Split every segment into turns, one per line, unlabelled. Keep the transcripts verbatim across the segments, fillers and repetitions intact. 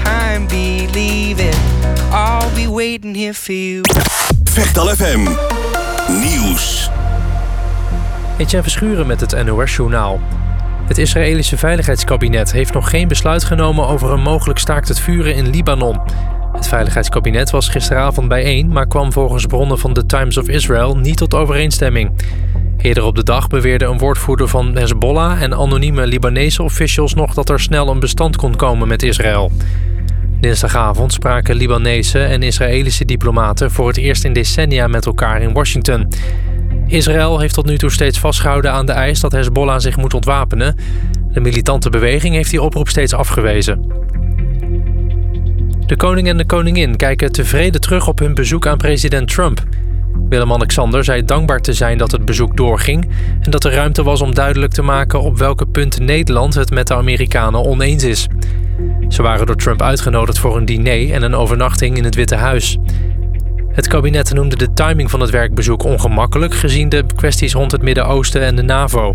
time, believe it. I'll be waiting here for you.
Vechtal F M Nieuws.
Etienne Verschuren met het N O S-journaal. Het Israëlische Veiligheidskabinet heeft nog geen besluit genomen over een mogelijk staakt het vuren in Libanon. Het Veiligheidskabinet was gisteravond bijeen, maar kwam volgens bronnen van The Times of Israel niet tot overeenstemming. Eerder op de dag beweerde een woordvoerder van Hezbollah en anonieme Libanese officials nog dat er snel een bestand kon komen met Israël. Dinsdagavond spraken Libanese en Israëlische diplomaten voor het eerst in decennia met elkaar in Washington. Israël heeft tot nu toe steeds vastgehouden aan de eis dat Hezbollah zich moet ontwapenen. De militante beweging heeft die oproep steeds afgewezen. De koning en de koningin kijken tevreden terug op hun bezoek aan president Trump. Willem-Alexander zei dankbaar te zijn dat het bezoek doorging en dat er ruimte was om duidelijk te maken op welke punten Nederland het met de Amerikanen oneens is. Ze waren door Trump uitgenodigd voor een diner en een overnachting in het Witte Huis. Het kabinet noemde de timing van het werkbezoek ongemakkelijk gezien de kwesties rond het Midden-Oosten en de NAVO.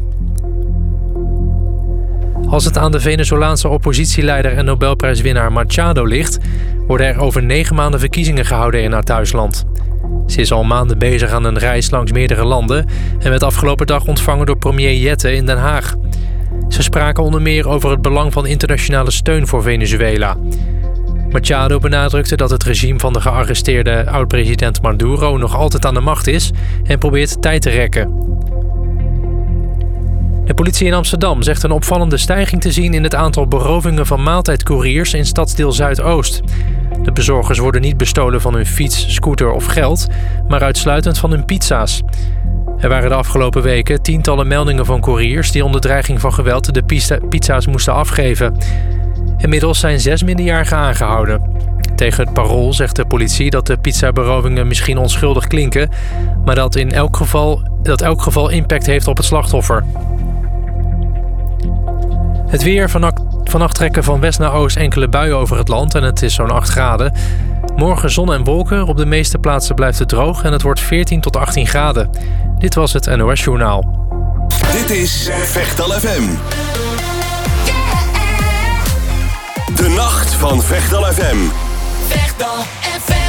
Als het aan de Venezolaanse oppositieleider en Nobelprijswinnaar Machado ligt, worden er over negen maanden verkiezingen gehouden in haar thuisland. Ze is al maanden bezig aan een reis langs meerdere landen en werd afgelopen dag ontvangen door premier Jette in Den Haag. Ze spraken onder meer over het belang van internationale steun voor Venezuela. Machado benadrukte dat het regime van de gearresteerde oud-president Maduro nog altijd aan de macht is en probeert tijd te rekken. De politie in Amsterdam zegt een opvallende stijging te zien in het aantal berovingen van maaltijdcouriers in stadsdeel Zuidoost. De bezorgers worden niet bestolen van hun fiets, scooter of geld, maar uitsluitend van hun pizza's. Er waren de afgelopen weken tientallen meldingen van couriers die onder dreiging van geweld de pizza's moesten afgeven. Inmiddels zijn zes minderjarigen aangehouden. Tegen het Parool zegt de politie dat de pizzaberovingen misschien onschuldig klinken, maar dat in elk geval, dat elk geval impact heeft op het slachtoffer. Het weer, vannacht, vannacht trekken van west naar oost enkele buien over het land en het is zo'n acht graden. Morgen zon en wolken, op de meeste plaatsen blijft het droog en het wordt veertien tot achttien graden. Dit was het N O S-journaal.
Dit is Vechtal F M. De nacht van Vechtal F M.
Vechtal F M.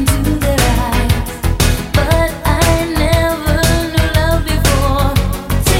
But I never knew love before.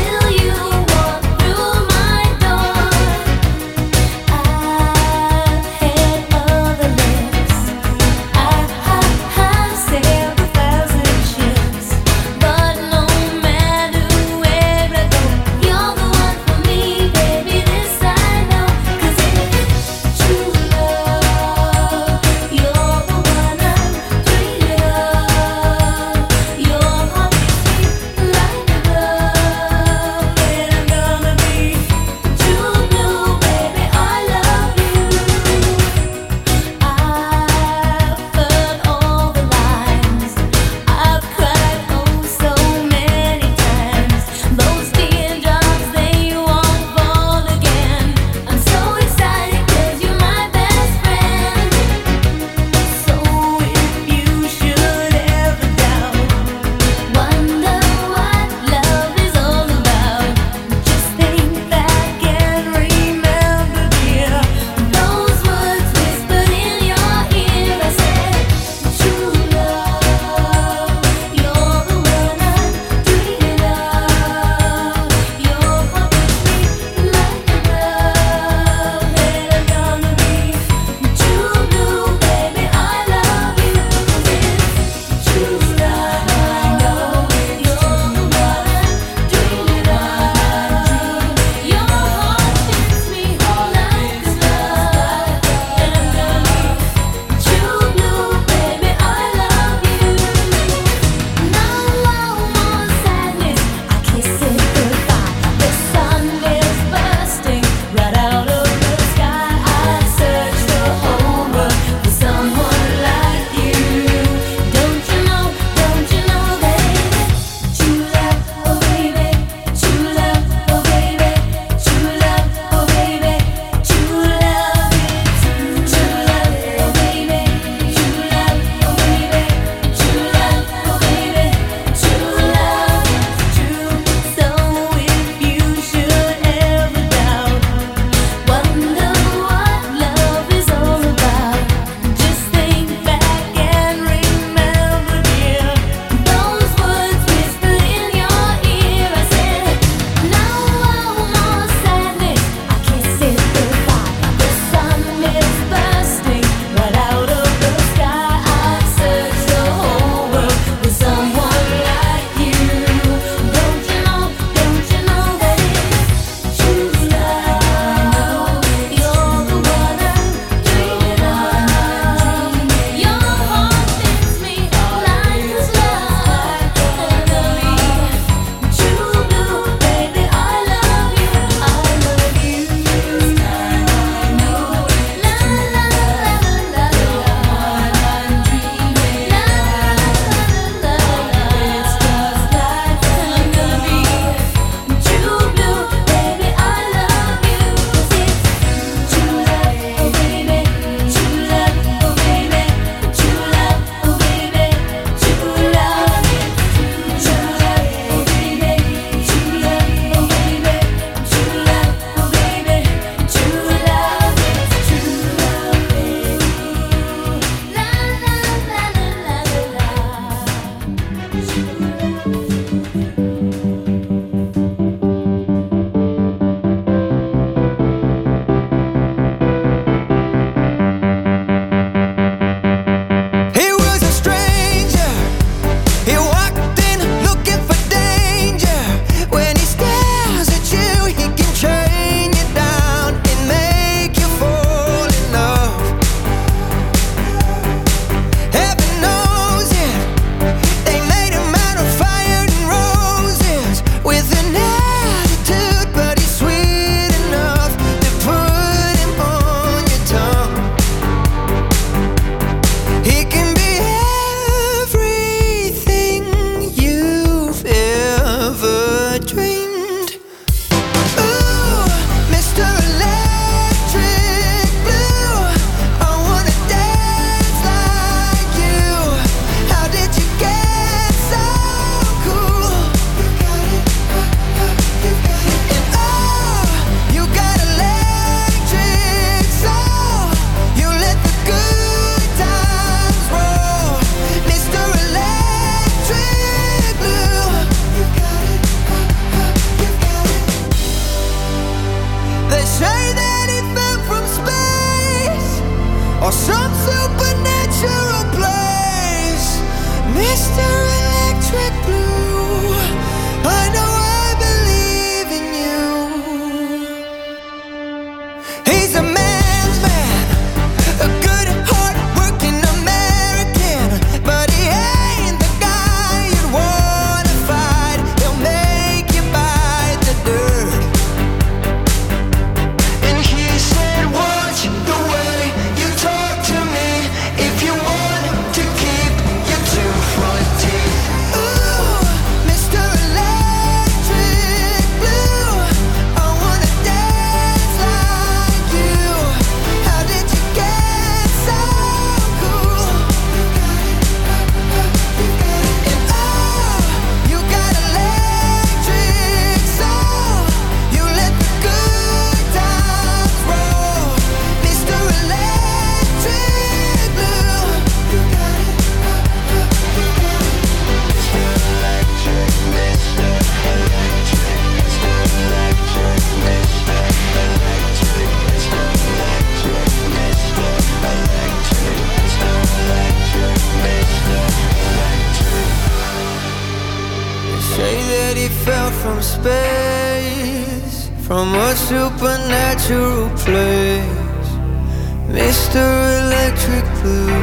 say that he fell from space, from a supernatural place. Mister Electric Blue,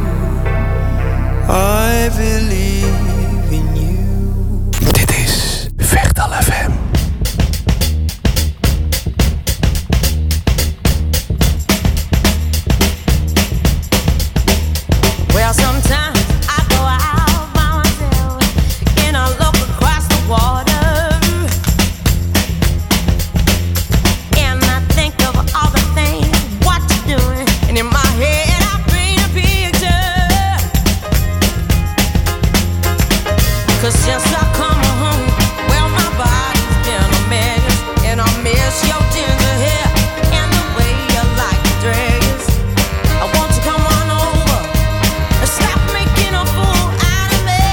I believe in you.
Dit is Vechtal F M.
Well, sometimes I go out by myself and I look across the water, and I think of all the things what you're doing, and in my head I paint a picture. 'Cause since I come home, well, my body's been a mess, and I miss your ginger hair and the way you like your dress. I want to come on over. Stop making a fool out of me.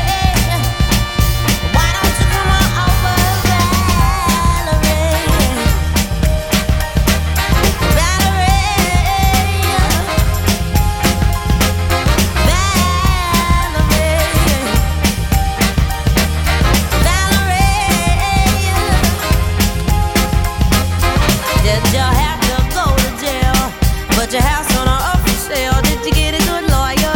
Why don't you come on over, Valerie? Valerie, Valerie, Valerie. Did you have to go to jail? Put your house on a up for sale. Did you get a good lawyer?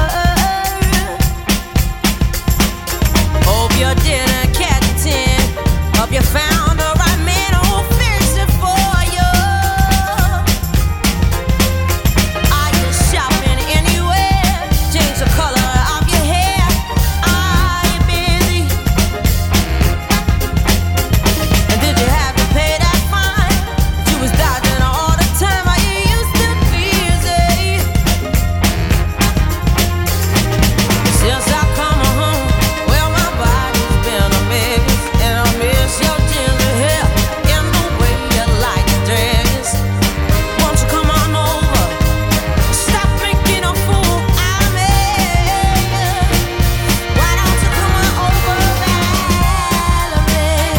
Hope you didn't catch a tin. Hope you found the right man who'll fix it for you. Are you shopping anywhere? Change the color of your hair. Are you busy? And did you have to pay that fine? You was dodging all the time. Are you used to busy? Since I come home, well, my body's been a mess, and I miss your ginger hair and the way you like your dress. Won't you come on over? Stop making a fool out of me. Why don't you come on over, Valerie?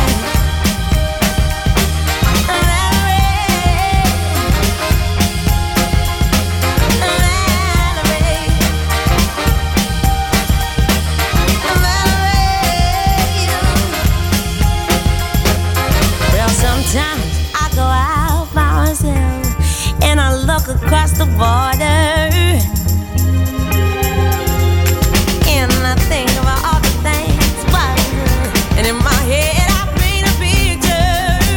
Well, sometimes I go out by myself and I look across the border, and I think about all the things what I do. And in my head I paint a picture.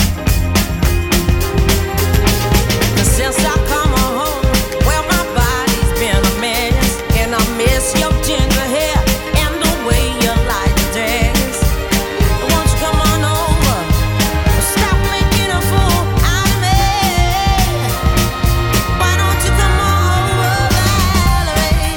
'Cause since I come home, well, my body's been a mess, and I miss your ginger hair and the way you like your dress. Won't you come on over? Stop making a fool out of me. Why don't you come on over, Valerie?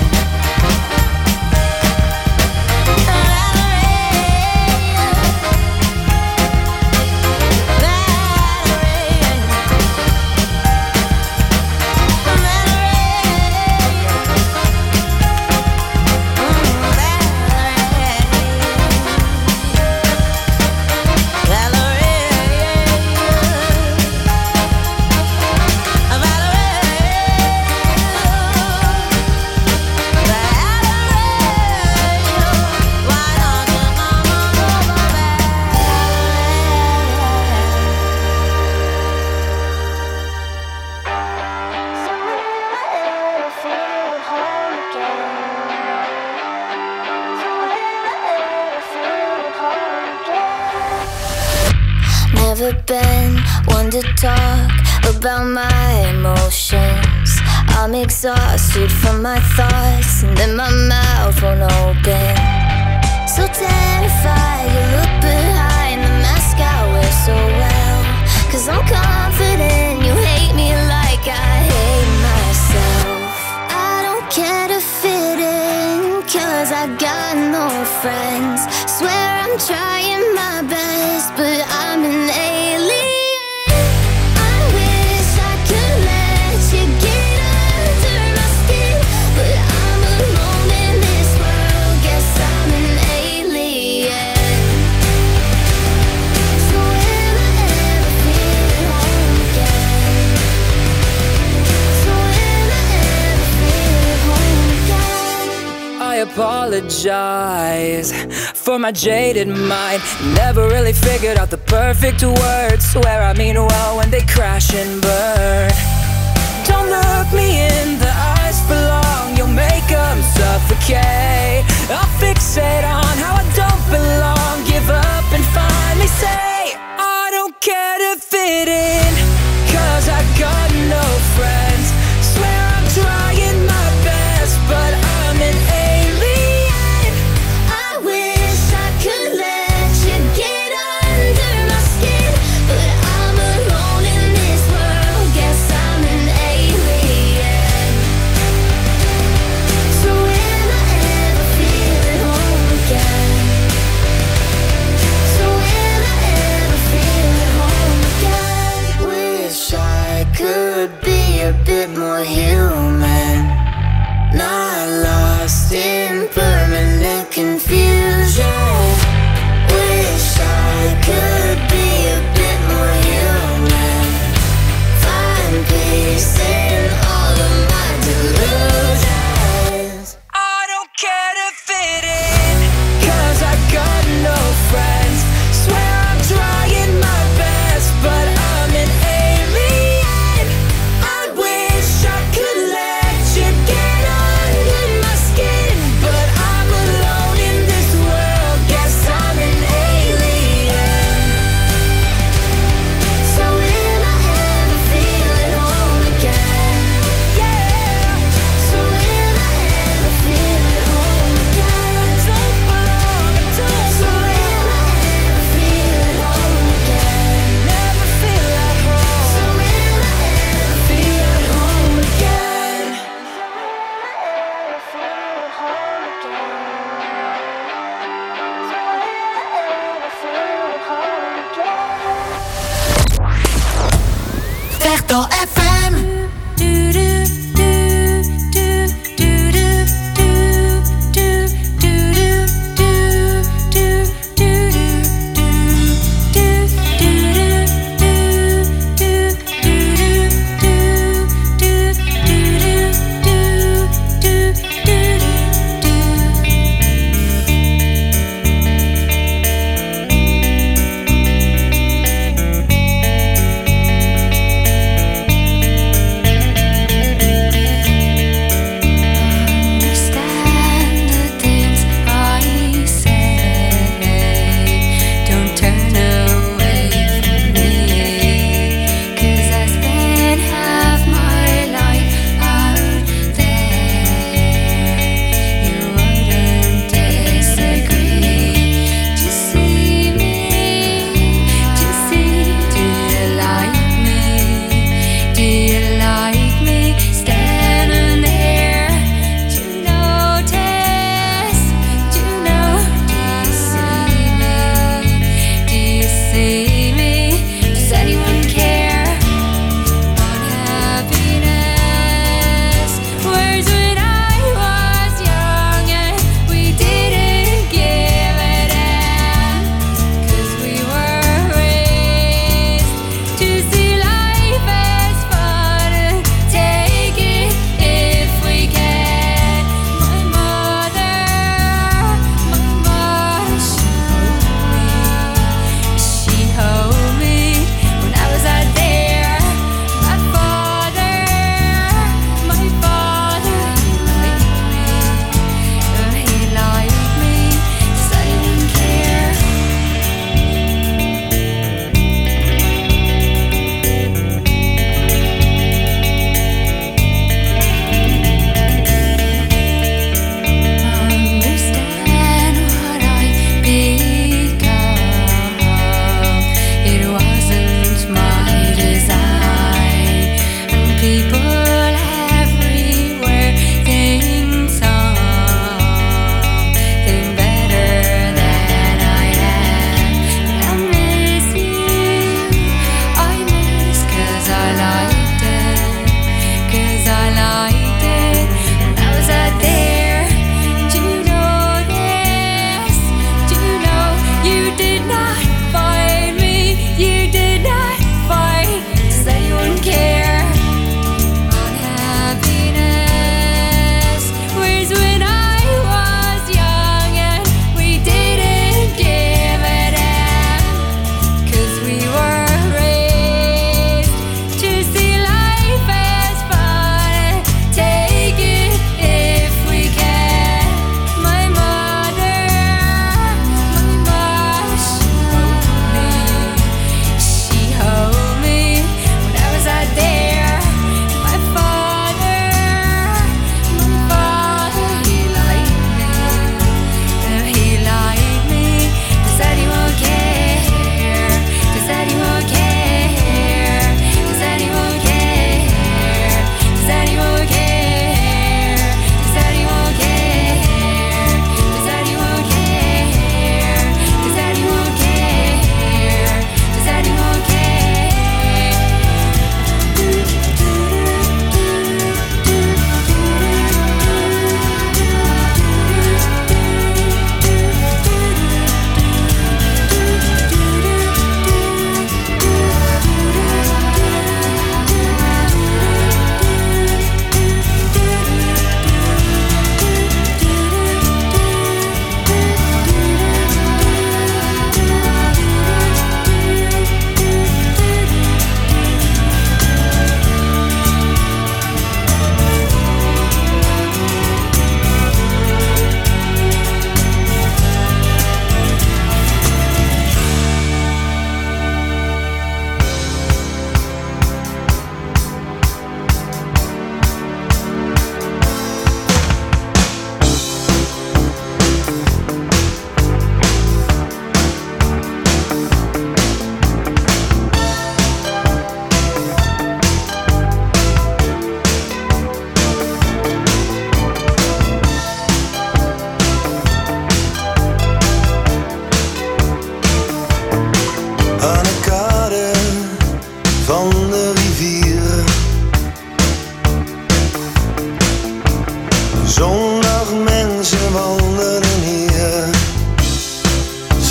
Never been one to talk about my emotions. I'm exhausted from my thoughts, and then my mouth won't open. So terrified, you look behind the mask I wear so well. 'Cause I'm confident you hate me like I hate myself. I don't care to fit in, 'cause I got no friends. Swear I'm trying my best, but I'm an alien. I wish I could let you get under my skin, but I'm alone in this world. Guess I'm an alien. So will I ever feel home again? So will I ever feel home again?
I apologize apologize for my jaded mind. Never really figured out the perfect words. Swear I mean well when they crash and burn. Don't look me in the eyes for long, you'll make them suffocate. I'll fixate on how I don't belong, give up and finally say I don't care to fit in, cause I got no friends. Swear I'm trying my best, but I'm an alien.
I wish I could let you get under my skin, but I'm alone in this world, guess I'm an alien. So will I ever feel at home again?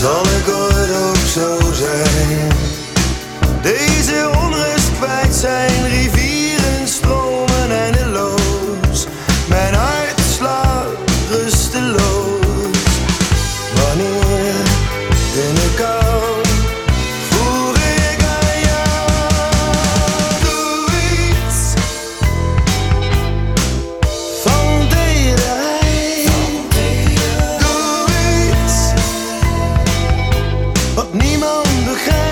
zal ik ooit ook zo zijn. Deze onrust kwijt zijn, rivieren stromen eindeloos. Mijn hart slaat rusteloos. Wanneer in de kou voer ik aan jou. Doe iets van tederheid. Doe iets wat niemand begrijpt.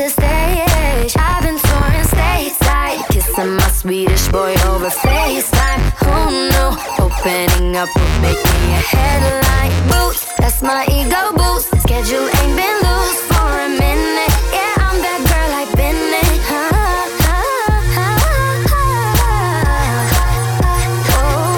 the stage. I've been touring stateside, kissing my Swedish boy over FaceTime. Who knew opening up would make me a headline? Boots, that's my ego boost. Schedule ain't been loose for a minute. Yeah, I'm that girl I've been in. Ah, ah, ah, ah, oh,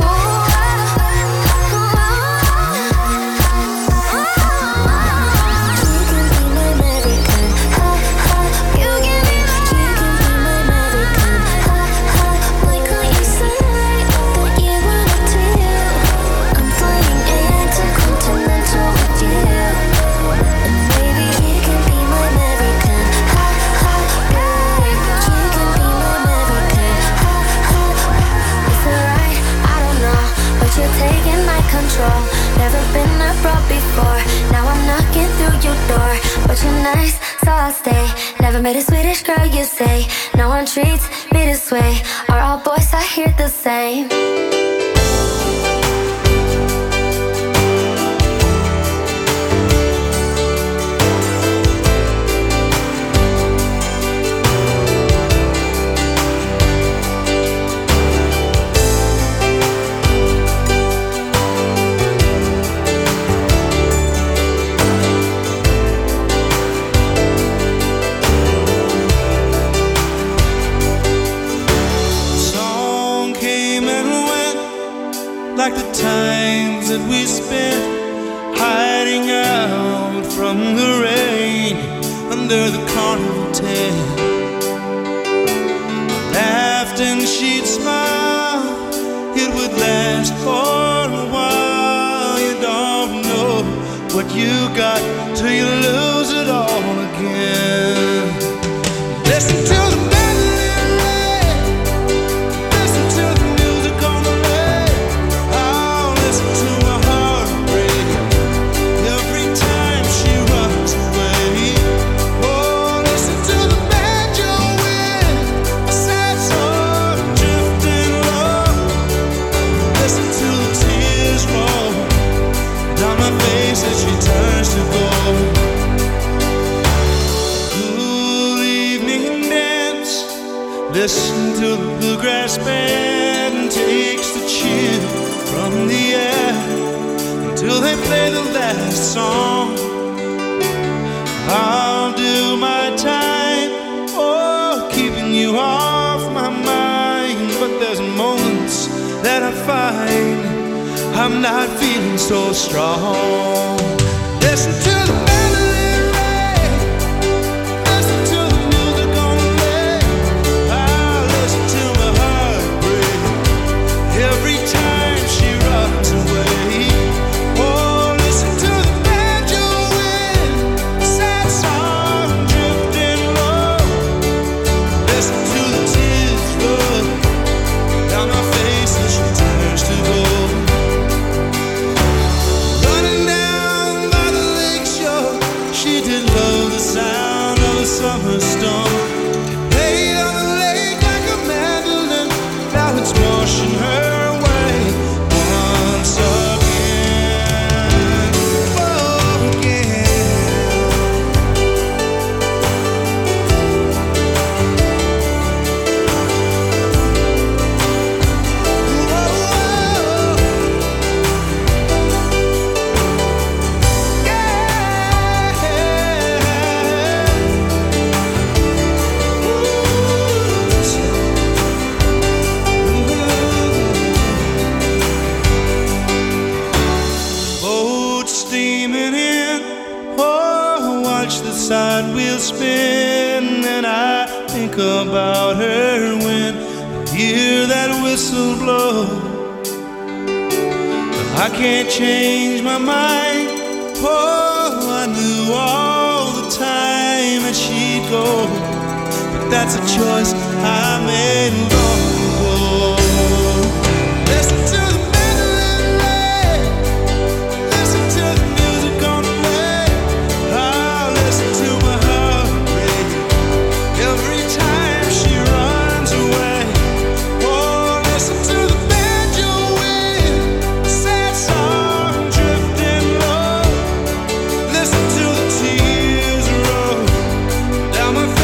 you can be my American. Ha, ha, you can be, you can be my American. Ha, ha, why can't you say that you want it to you? I'm flying intercontinental with you. And baby, you can be my American. Ha, ha, babe, you can be my American. Ha, ha, is it right? I don't know, but you're taking my control. Never been abroad before, now I'm knocking through your door. But you're nice, so I'll stay. Never met a Swedish girl, you say. No one treats me this way. Are all boys I hear the same?
Song came and went, like the times that we spent hiding out from the rain under the carnival tent. Laughed and she'd smile, it would last for a while. You don't know what you got till you lose it all again. Listen to the mandolin red, listen to the music on the radio. I'll listen to my heart break every time she runs away. Oh, listen to the banjo wind, a sad song drifting low. Listen to the tears roll down my face as she turns to gold. Cool evening dance, listen to the bluegrass band takes the chill from the air until they play the last song. I'll do my time, oh, keeping you off my mind. But there's moments that I find I'm not feeling so strong. Listen to the mandolin red, listen to the music on the radio. I'll listen to my heart break every time she runs away. Oh, listen to the banjo wind, a sad song drifting low. Listen to the tears roll down my face as she turns to gold. Running down by the lake shore, she did love the sound of a summer storm. It played on the lake like a mandolin, now it's washing her away once again. Oh, again. Boat steaming in, oh, watch the side wheel spin, and I think about her when I hear that whistle blow. I can't change my mind, oh, I knew all the time that she'd go, but that's a choice I made long ago. Listen to the mandolin red, listen to the music on the radio. I'll listen to my heart break every time she runs away. Oh, listen to the banjo wind, a sad song drifting low. Listen to the tears roll down my face.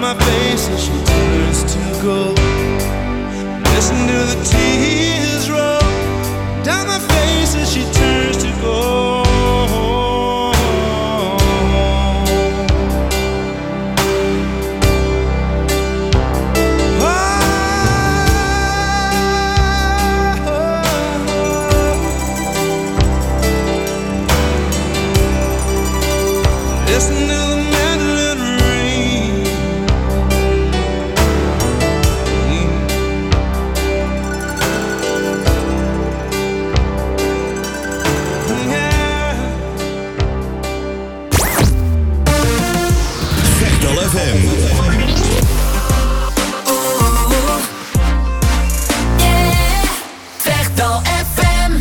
my face as she turns to gold. Listen to the tears roll down my face as she turns to gold. Listen to the mandolin ring. Mm. Yeah.
Vechtal F M.
Vechtal F M.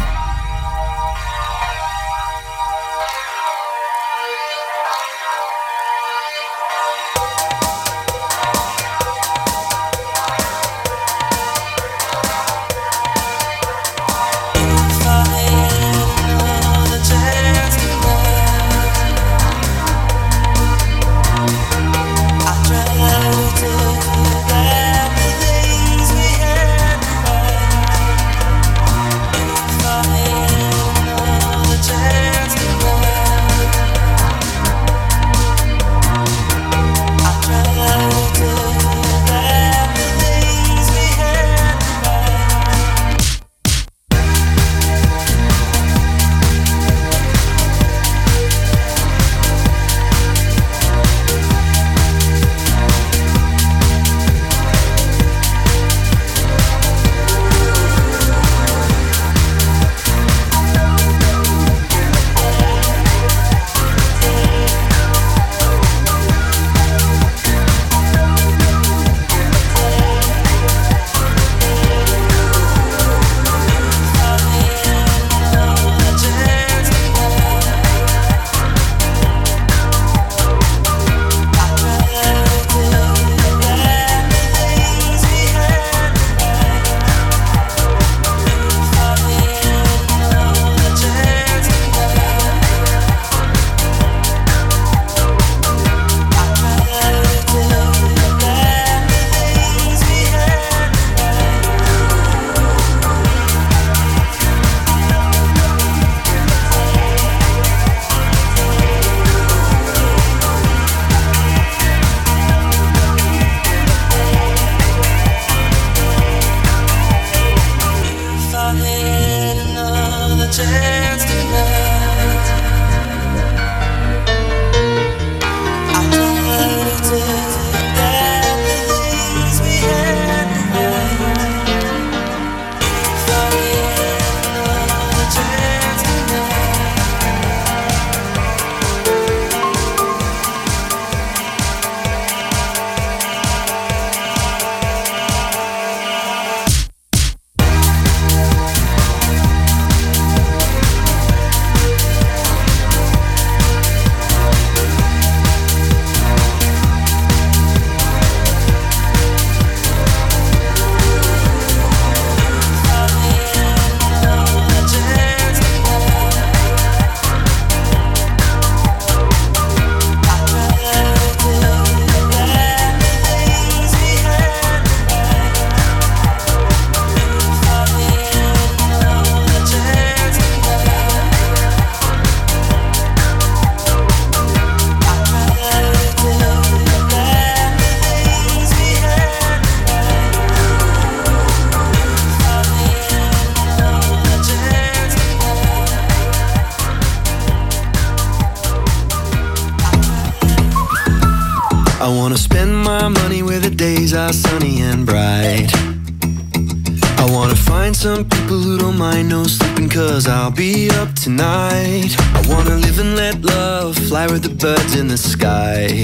I wanna spend my money where the days are sunny and bright. I wanna find some people who don't mind no sleeping, cause I'll be up tonight. I wanna live and let love fly with the birds in the sky.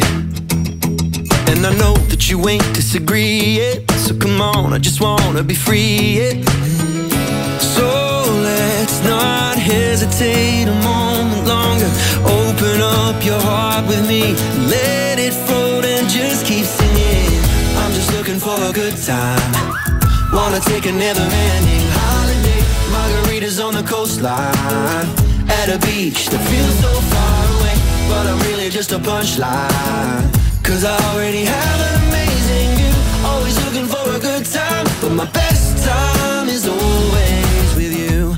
And I know that you ain't disagree it, so come on, I just wanna be free it. So let's not hesitate a moment longer. Open up your heart with me, let it float and just keep singing. I'm just looking for a good time. Wanna take a never-ending holiday. Margaritas on the coastline, at a beach that feels so far away, but I'm really just a punchline. Cause I already have an amazing view. Always looking for a good time, but my best time is always with you.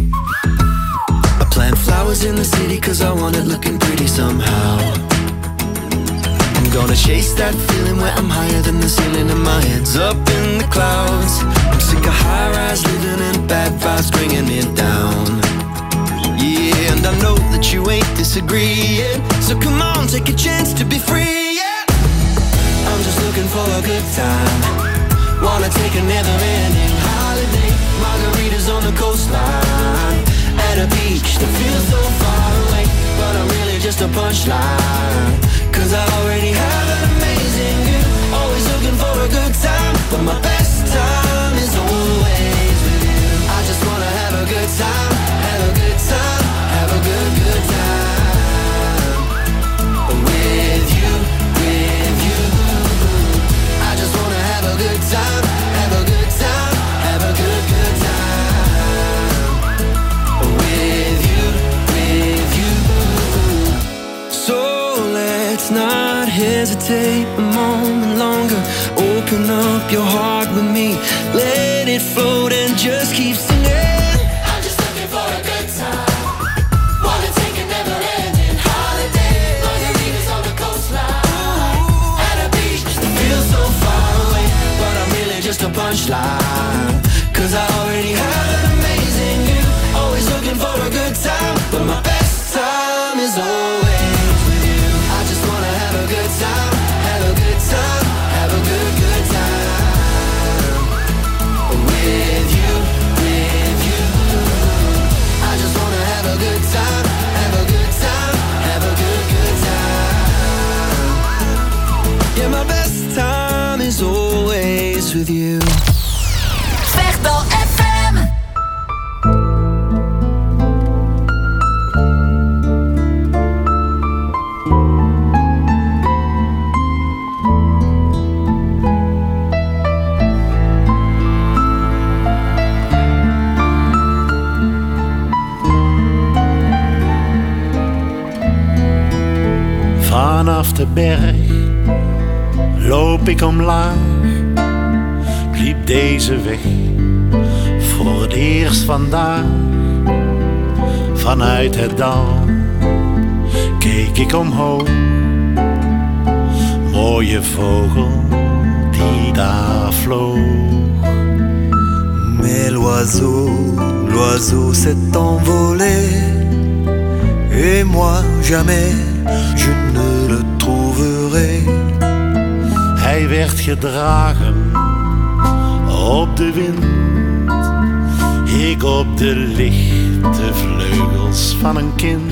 I plant flowers in the city cause I want it looking pretty somehow. I'm gonna chase that feeling where I'm higher than the ceiling and my head's up in the clouds. I'm sick of high-rise living and bad vibes bringing me down. Yeah, and I know that you ain't disagreeing, so come on, take a chance to be free, yeah. I'm just looking for a good time. Wanna take a never-ending holiday. Margaritas on the coastline, at a beach that feels so far away, but I'm really just a punchline. Cause I already have an amazing view. Always looking for a good time, but my best time is always with you. I just wanna have a good time, have a good time, have a good, good time. With you, with you. I just wanna have a good time, have a good time, have a good, good time. With you, with you. So let's not hesitate a moment longer. Open up your heart with me. Let it float and just keep singing.
I'm just looking for a good time. Wanna take a never-ending holiday. Margaritas on the coastline, at a beach that
Feel so far away, but I'm really just a punchline. Cause I already have an amazing view. Always looking for a good time, but my best time is always with you. I just wanna have a good time, have a good time, have a good, good time. With you, with you. I just wanna have a good time, have a good time, have a good, good time. Yeah, my best time is always with you.
Vechtbal F M.
Vanaf de berg loop ik omlaag. Ik liep deze weg voor het eerst vandaag. Vanuit het dal keek ik omhoog. Mooie vogel die daar vloog.
Mais l'oiseau, l'oiseau s'est envolé. Et moi jamais je ne le trouverai.
Hij werd gedragen op de wind. Ik op de lichte vleugels van een kind.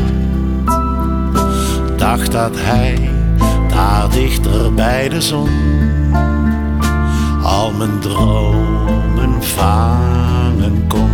Dacht dat hij daar dichter bij de zon al mijn dromen vangen kon.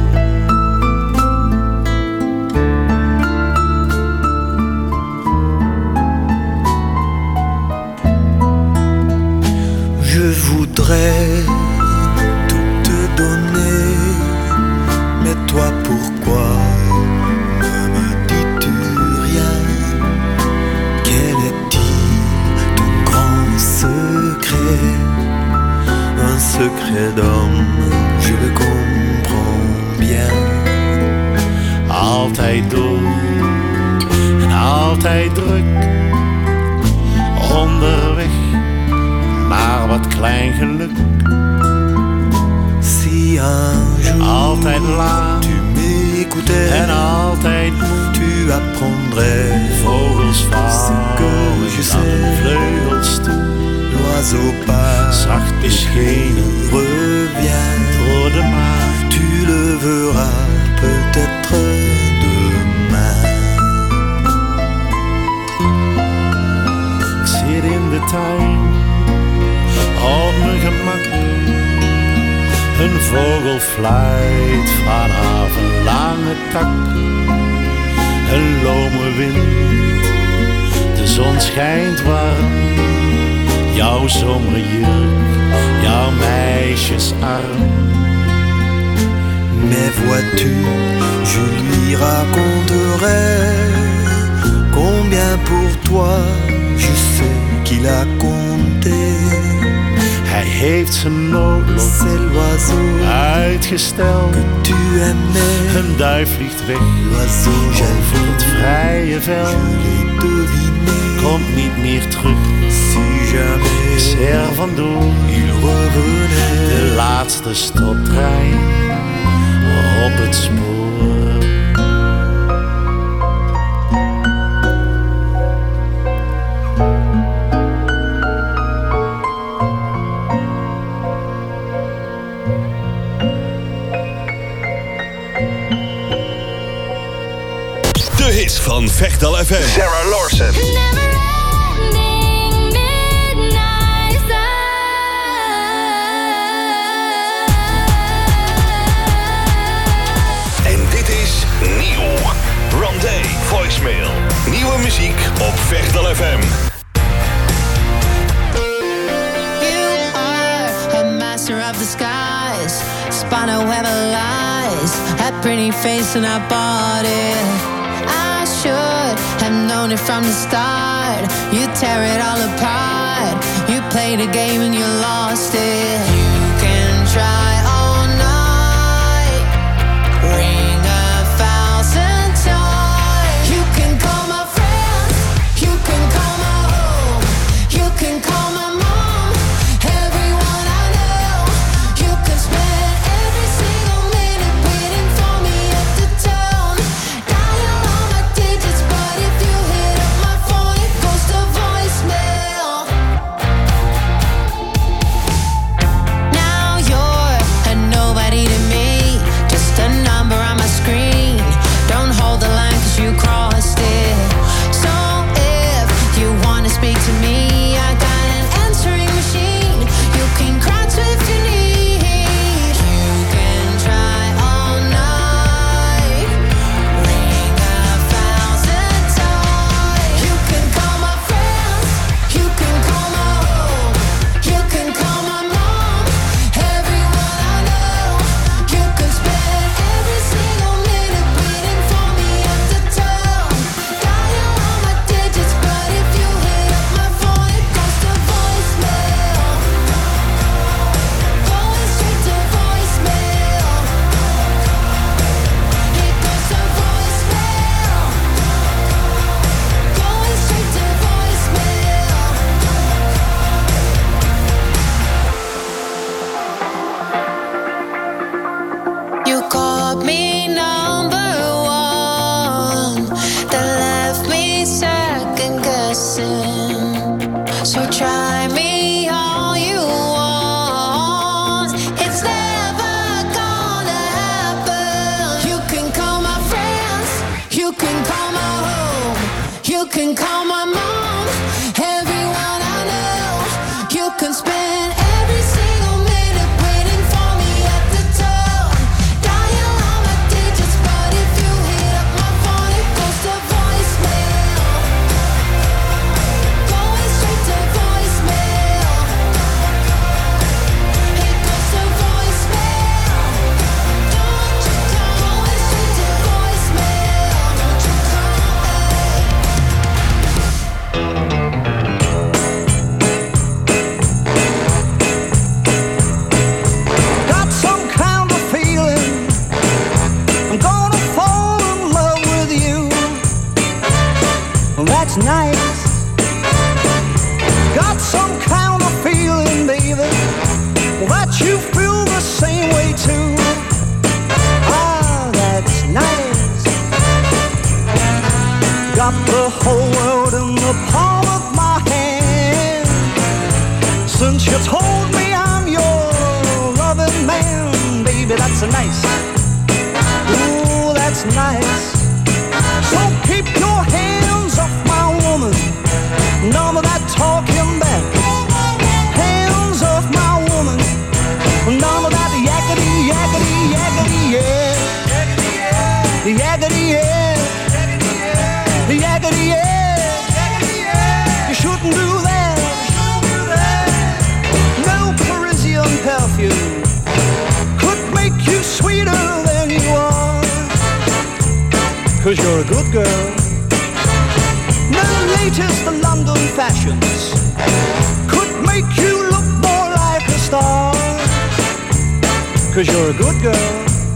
Je voudrais tout te donner, mais toi pourquoi ne me dis-tu rien? Quel est-il ton grand secret? Un secret d'homme, je le comprends bien.
Altijd door en altijd druk, onderweg naar wat klein geluk.
Si un jour
altijd laat
tu m'écoutais
en altijd
tu apprendrais
vogels
ce que je
vallen aan hun
sais.
vleugels toe.
L'oiseau part,
Zacht beschenen
revient.
door de maan.
Tu le verras peut-être demain.
Ik zit in de tuin op mijn gemak. Een vogel fluit vanaf een lange tak. Een lome wind, de zon schijnt warm. Jouw zomerjurk, jouw meisjesarm.
Mais vois-tu, je lui raconterai combien pour toi je sais qu'il a compté.
Hij heeft zijn noodlot
C'est l'oiseau
uitgesteld.
que tu aimais.
Een duif vliegt weg
L'oiseau
over het
jaloux,
vrije veld.
je l'ai deviné.
Komt niet meer terug,
Si jamais
is er vandoor.
il revenait.
De laatste stoptrein op het spoor.
De hits van Vechtal F M. Sarah Larsen. En dit is nieuw. Rondé voicemail. Nieuwe muziek op Vechtal F M.
You are a master of the skies, spun a web of lies, a pretty face and a body. I should have known it from the start. You tear it all apart. You played a game and you lost it. You can try all night, ring a thousand times. You can call my friends, you can call my home, you can call my mom, everyone I know. You can spend every single minute waiting for me at the tone. Dial all my digits, but if you hit up my phone, it goes to voicemail. Now you're a nobody to me, just a number on my screen. Don't hold the line 'cause you crossed it. So if you wanna speak to me, I got an answering machine. You can cry to if you need. You can try all night, ring a thousand times. You can call my friends, you can call my home, you can call my mom, everyone I know. You can spend every single minute waiting for me at the tone. Dial all my digits, but if you hit up my phone, it goes to voicemail. Going straight to voicemail. It goes to voicemail. Going straight to voicemail. You called me number one, that left me second guessing. So try me all you want, it's never gonna happen. You can call my friends, you can call my home, you can call my mom, everyone I know. You can spend every single minute waiting for me at the tone. Dial all my digits, but if you hit up my phone, it goes to voicemail. Going straight to voicemail. It goes to voicemail. Don't you call. Going straight to voicemail. Don't you
Got some kind of feeling I'm gonna fall in love with you. Well, that's nice. Got some kind of feeling, baby, well, that you feel the same way too. Ah, that's nice. Got the whole world in the palm of my hand. Since you told me I'm your loving man, baby, that's nice. Ooh, that's nice. So keep your hands off my woman. None of that talking back. Hands off my woman. None of that yakety, yakety, yakety, yeah. Yakety, yeah. Yakety, yeah. You shouldn't do that. No Parisian perfume could make you sweeter than you are. 'Cause you're a good girl. No latest London fashions
'cause you're a good girl.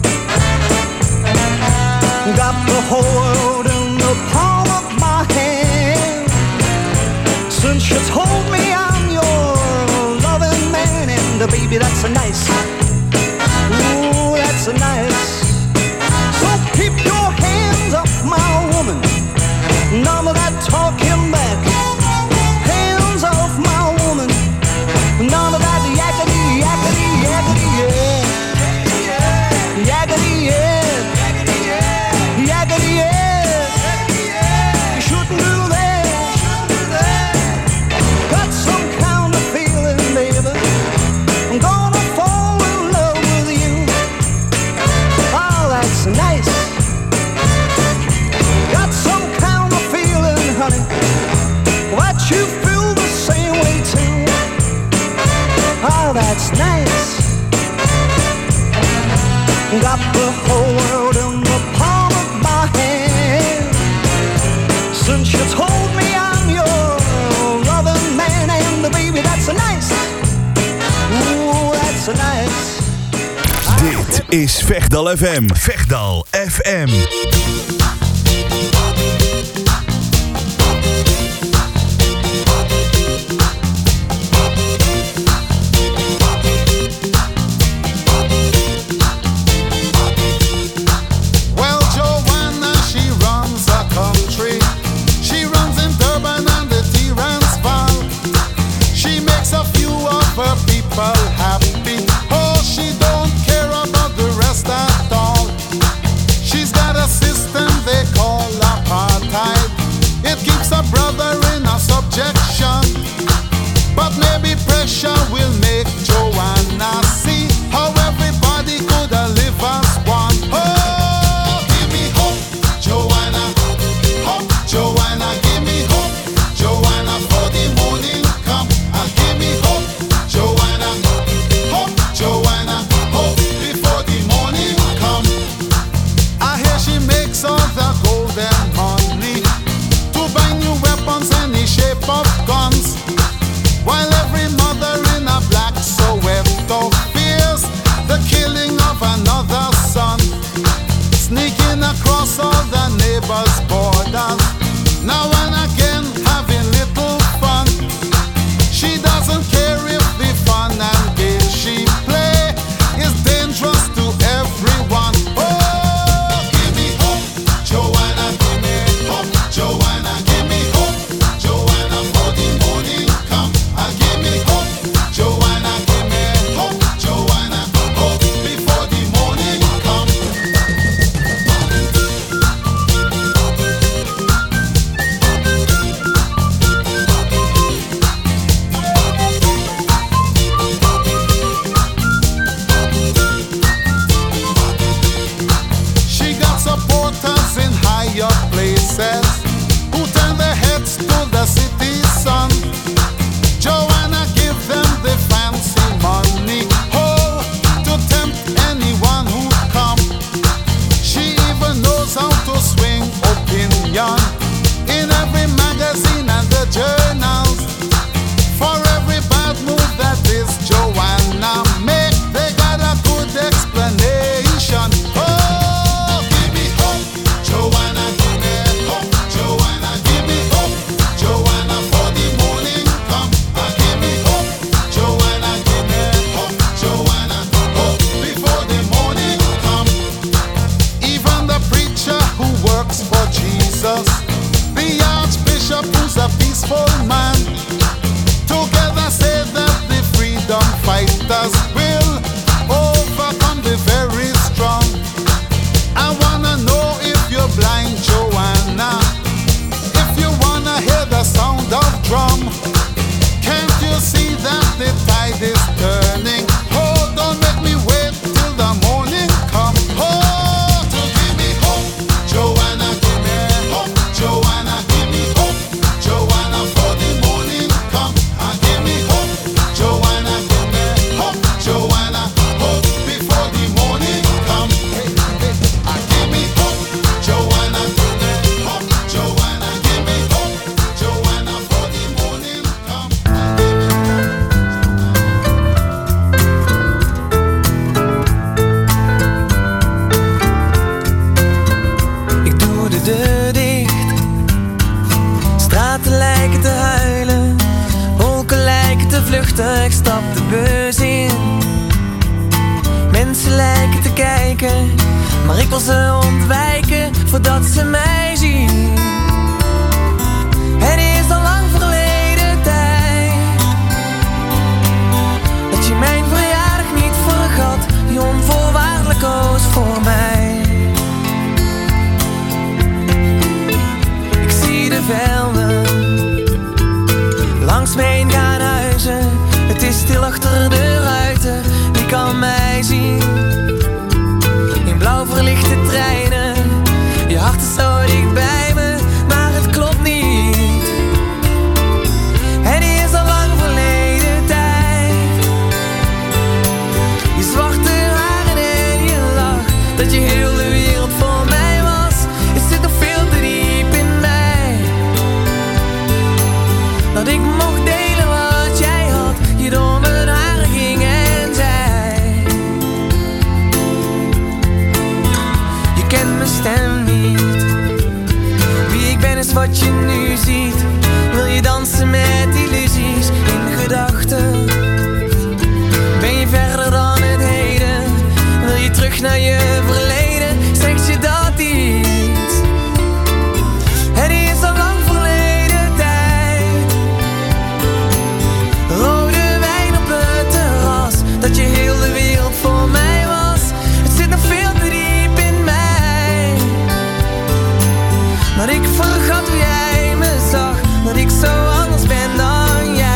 Got the whole world in the palm of my hand. Since you told me I'm your loving man, and uh, baby, that's a nice. Ooh, that's a nice. So keep your hands off my woman. None of that talking back. Hands off my woman. None of that yakety, yakety, yakety, yeah. Yakety, yeah. Yakety, yeah. You shouldn't do that. Got some kind of feeling, baby. I'm gonna fall in love with you. Oh, that's nice. Got some kind of feeling, honey, that you feel the same way too. Oh, that's nice. Got the whole world in the palm of my hand. Since you told me I'm your loving man, and the baby, that's a nice. Ooh, that's a nice.
Dit is Vechtal F M. Vechtal F M.
Joanna, give me hope. Joanna, for the morning stap de bus in. Mensen lijken te kijken, maar ik wil ze ontwijken voordat ze mij zien. Het is al lang verleden tijd dat je mijn verjaardag niet vergat, die onvoorwaardelijk koos voor mij. Ik zie de velden langs me heen gaan huizen. Het is stil achter de ruiten, wie kan mij zien? In blauw verlichte treinen, je hart is zo dicht bij me, maar het klopt niet. Het is al lang verleden tijd. Je zwarte haren en je lach, dat je heel de wereld voor mij was. Het zit nog veel te diep in mij, dat ik mocht delen wat jij had, je door mijn haren ging en zei. Je kent mijn stem niet, wie ik ben is wat je nu ziet. Wil je dansen met illusies in gedachten? Ben je verder dan het heden? Wil je terug naar je verleden? Zegt je dat iets? Het is al lang verleden tijd. Rode wijn op het terras, dat je heel de wereld voor mij was. Het zit nog veel te diep in mij, dat ik vergat hoe jij me zag, dat ik zo anders ben dan jij.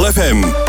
F M.